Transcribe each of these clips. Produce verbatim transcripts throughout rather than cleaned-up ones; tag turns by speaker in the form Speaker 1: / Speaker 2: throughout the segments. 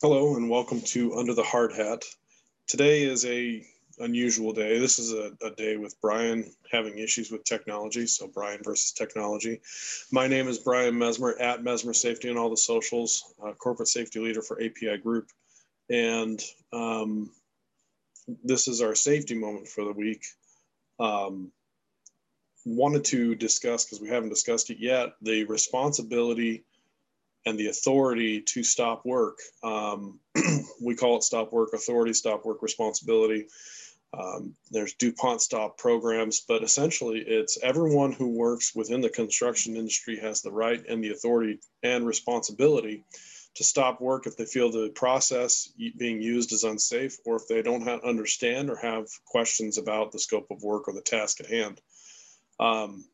Speaker 1: Hello and welcome to Under the Hard Hat. Today is a unusual day. This is a, a day with Brian having issues with technology, so Brian versus technology. My name is Brian Mesmer at Mesmer Safety on all the socials, uh, corporate safety leader for A P I Group. And um, this is our safety moment for the week. Um, wanted to discuss, because we haven't discussed it yet, the responsibility and the authority to stop work. Um, we call it stop work authority, stop work responsibility. Um, there's DuPont stop programs, but essentially it's everyone who works within the construction industry has the right and the authority and responsibility to stop work if they feel the process being used is unsafe, or if they don't have, understand or have questions about the scope of work or the task at hand. Um,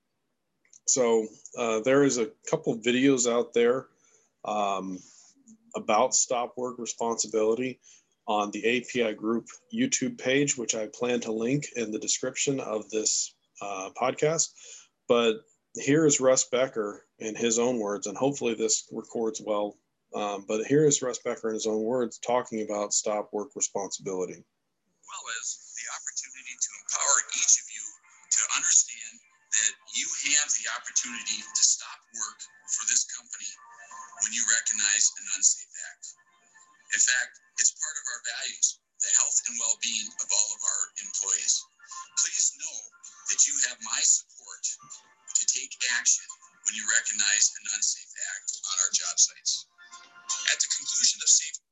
Speaker 1: So uh, there is a couple of videos out there um, about stop work responsibility on the A P I Group YouTube page, which I plan to link in the description of this uh, podcast. But here is Russ Becker in his own words, and hopefully this records well. Um, but here is Russ Becker in his own words talking about stop work responsibility.
Speaker 2: Well as the opportunity to empower each of you to understand that you have the opportunity to stop work for this company when you recognize an unsafe act. In fact, it's part of our values, the health and well-being of all of our employees. Please know that you have my support to take action when you recognize an unsafe act on our job sites. At the conclusion of safety.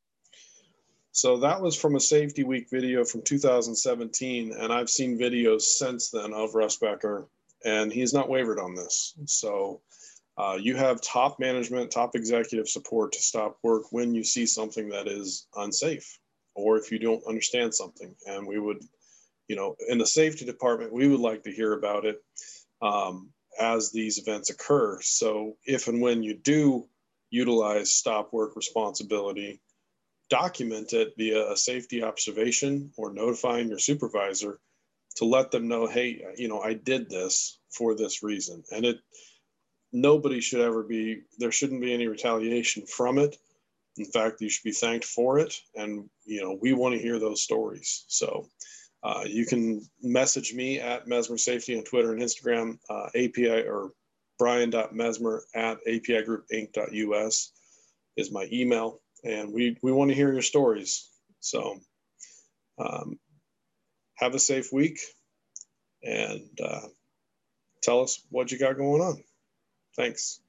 Speaker 1: So that was from a Safety Week video from two thousand seventeen, and I've seen videos since then of Russ Becker, and he's not wavered on this. So uh, you have top management, top executive support to stop work when you see something that is unsafe, or if you don't understand something. And we would, you know, in the safety department, we would like to hear about it um, as these events occur. So if and when you do utilize stop work responsibility, document it via a safety observation or notifying your supervisor to let them know, hey, you know, I did this for this reason. And it, nobody should ever be, there shouldn't be any retaliation from it. In fact, you should be thanked for it. And, you know, we want to hear those stories. So uh, you can message me at Mesmer Safety on Twitter and Instagram, uh, A P I or brian.mesmer at apigroup.inc.us is my email. And we, we want to hear your stories. So um, have a safe week and uh, tell us what you got going on. Thanks.